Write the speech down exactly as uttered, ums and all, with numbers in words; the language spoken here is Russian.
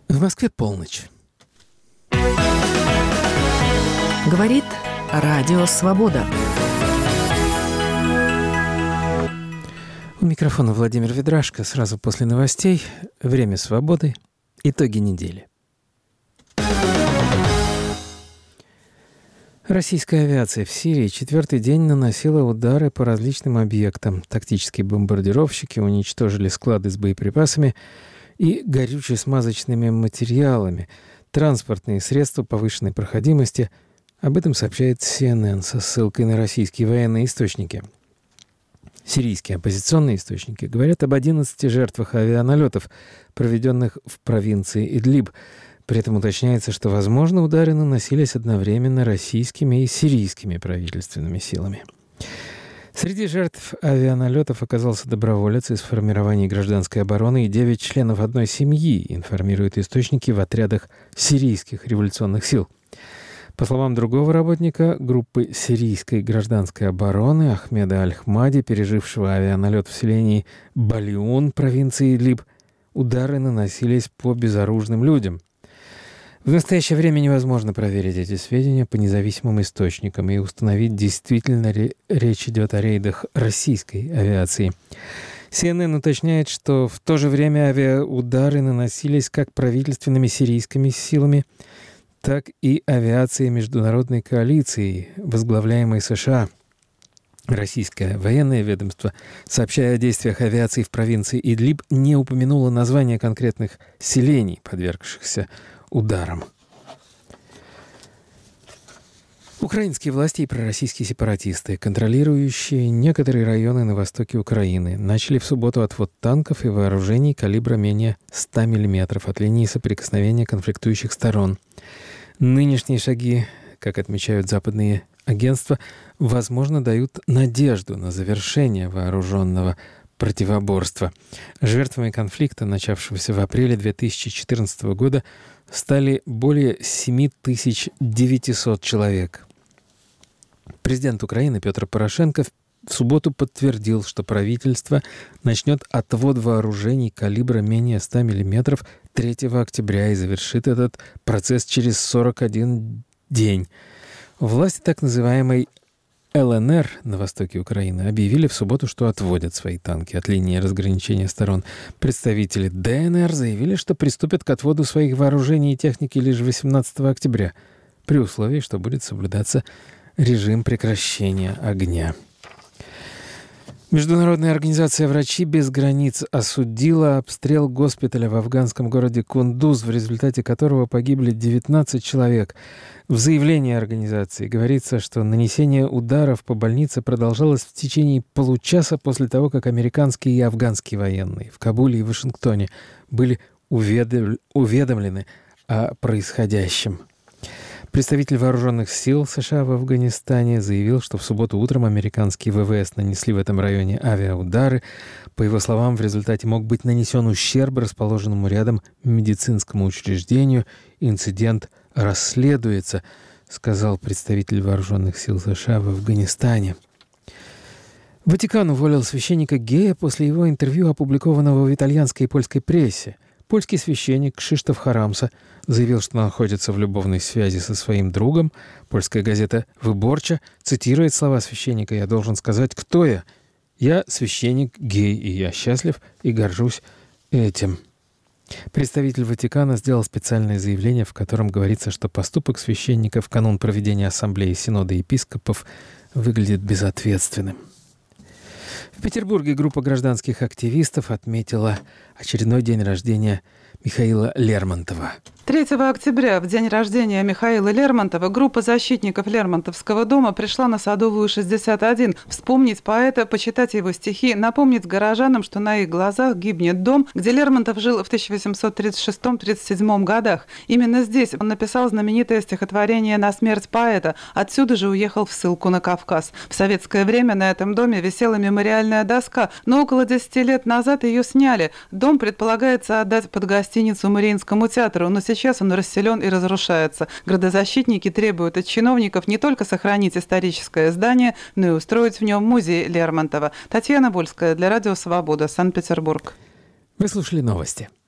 В Москве полночь. Говорит Радио Свобода. У микрофона Владимир Ведрашко. Сразу после новостей. Время свободы. Итоги недели. Российская авиация в Сирии четвертый день наносила удары по различным объектам. Тактические бомбардировщики уничтожили склады с боеприпасами и горюче-смазочными материалами, транспортные средства повышенной проходимости. Об этом сообщает си эн эн со ссылкой на российские военные источники. Сирийские оппозиционные источники говорят об одиннадцати жертвах авианалетов, проведенных в провинции Идлиб. При этом уточняется, что, возможно, удары наносились одновременно российскими и сирийскими правительственными силами. Среди жертв авианалетов оказался доброволец из формирований гражданской обороны и девять членов одной семьи, информируют источники в отрядах сирийских революционных сил. По словам другого работника группы сирийской гражданской обороны Ахмеда Аль-Хмади, пережившего авианалет в селении Балиун провинции Идлиб, удары наносились по безоружным людям. В настоящее время невозможно проверить эти сведения по независимым источникам и установить, действительно ли речь идет о рейдах российской авиации. си эн эн уточняет, что в то же время авиаудары наносились как правительственными сирийскими силами, так и авиацией международной коалиции, возглавляемой США. Российское военное ведомство, сообщая о действиях авиации в провинции Идлиб, не упомянуло названия конкретных селений, подвергшихся ударам. Украинские власти и пророссийские сепаратисты, контролирующие некоторые районы на востоке Украины, начали в субботу отвод танков и вооружений калибра менее ста миллиметров от линии соприкосновения конфликтующих сторон. Нынешние шаги, как отмечают западные агентства, возможно, дают надежду на завершение вооруженного противоборства. Жертвами конфликта, начавшегося в апреле две тысячи четырнадцатого года, стали более семь тысяч девятьсот человек. Президент Украины Петр Порошенко в субботу подтвердил, что правительство начнет отвод вооружений калибра менее ста миллиметров третьего октября и завершит этот процесс через сорок один день. Власти так называемой эл эн эр на востоке Украины объявили в субботу, что отводят свои танки от линии разграничения сторон. Представители дэ эн эр заявили, что приступят к отводу своих вооружений и техники лишь восемнадцатого октября, при условии, что будет соблюдаться режим прекращения огня. Международная организация «Врачи без границ» осудила обстрел госпиталя в афганском городе Кундуз, в результате которого погибли девятнадцать человек. В заявлении организации говорится, что нанесение ударов по больнице продолжалось в течение получаса после того, как американские и афганские военные в Кабуле и Вашингтоне были уведом... уведомлены о происходящем. Представитель вооруженных сил США в Афганистане заявил, что в субботу утром американские вэ вэ эс нанесли в этом районе авиаудары. По его словам, в результате мог быть нанесен ущерб расположенному рядом медицинскому учреждению. Инцидент расследуется, сказал представитель вооруженных сил США в Афганистане. Ватикан уволил священника-гея после его интервью, опубликованного в итальянской и польской прессе. Польский священник Кшиштоф Харамса заявил, что находится в любовной связи со своим другом. Польская газета «Выборча» цитирует слова священника: «Я должен сказать, кто я. Я священник гей, и я счастлив и горжусь этим». Представитель Ватикана сделал специальное заявление, в котором говорится, что поступок священника в канун проведения ассамблеи Синода епископов выглядит безответственным. В Петербурге группа гражданских активистов отметила очередной день рождения Михаила Лермонтова. третьего октября, в день рождения Михаила Лермонтова, группа защитников Лермонтовского дома пришла на Садовую, шестьдесят один, вспомнить поэта, почитать его стихи, напомнить горожанам, что на их глазах гибнет дом, где Лермонтов жил в тысяча восемьсот тридцать шестом — тридцать седьмом годах. Именно здесь он написал знаменитое стихотворение «На смерть поэта». Отсюда же уехал в ссылку на Кавказ. В советское время на этом доме висела мемориальная доска, но около десяти лет назад ее сняли. Дом предполагается отдать под гостиницу Мариинскому театру, но сейчас он расселен и разрушается. Градозащитники требуют от чиновников не только сохранить историческое здание, но и устроить в нем музей Лермонтова. Татьяна Вольская для Радио Свобода, Санкт-Петербург. Вы слушали новости.